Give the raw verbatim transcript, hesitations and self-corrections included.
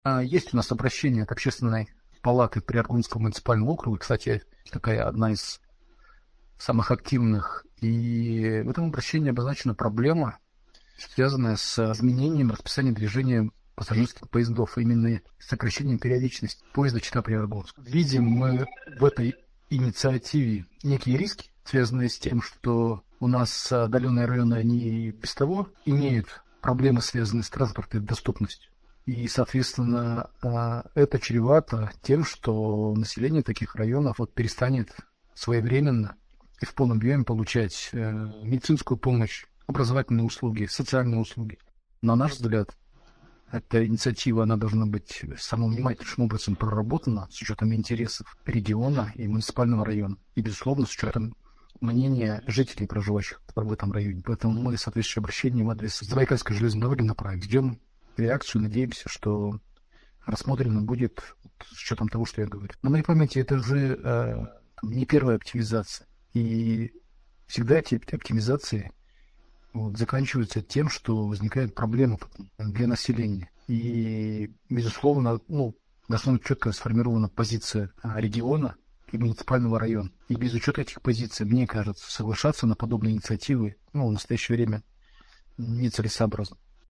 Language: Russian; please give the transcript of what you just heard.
А, Есть у нас обращение от Общественной палаты Приоргунского муниципального округа, кстати, такая одна из самых активных. И в этом обращении обозначена проблема, связанная с изменением расписания движения пассажирских поездов, а именно сокращением периодичности поезда Чита-Приоргунск. Видим мы в этой инициативе некие риски, связанные с тем, что у нас отдаленные районы, они без того имеют проблемы, связанные с транспортной доступностью. И, соответственно, это чревато тем, что население таких районов вот перестанет своевременно и в полном объеме получать медицинскую помощь, образовательные услуги, социальные услуги. На наш взгляд, эта инициатива, она должна быть самым внимательным образом проработана с учетом интересов региона и муниципального района. И, безусловно, с учетом мнения жителей, проживающих в этом районе. Поэтому мы соответствующее обращение в адрес Забайкальской железной дороги направим. Ждем реакцию, надеемся, что рассмотрено будет с учетом того, что я говорю. На моей памяти это уже э, не первая оптимизация. И всегда эти оптимизации вот, заканчиваются тем, что возникают проблемы для населения. И, безусловно, ну, должна быть четко сформирована позиция региона и муниципального района. И без учета этих позиций, мне кажется, соглашаться на подобные инициативы ну, в настоящее время нецелесообразно.